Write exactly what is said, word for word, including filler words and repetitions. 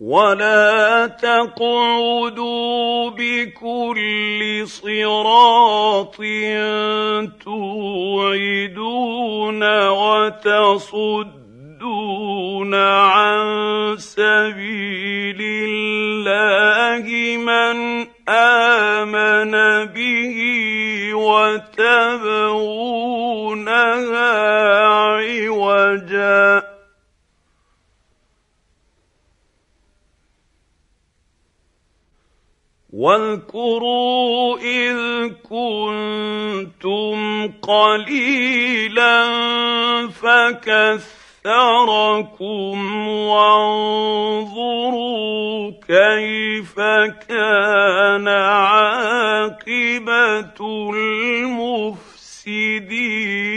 ولا تقعدوا بكل صراط توعدون وتصدون عن سبيل الله من آمن به وتبغونها عوجا واذكروا إذ كنتم قليلا فكثركم وانظروا كيف كان عاقبة المفسدين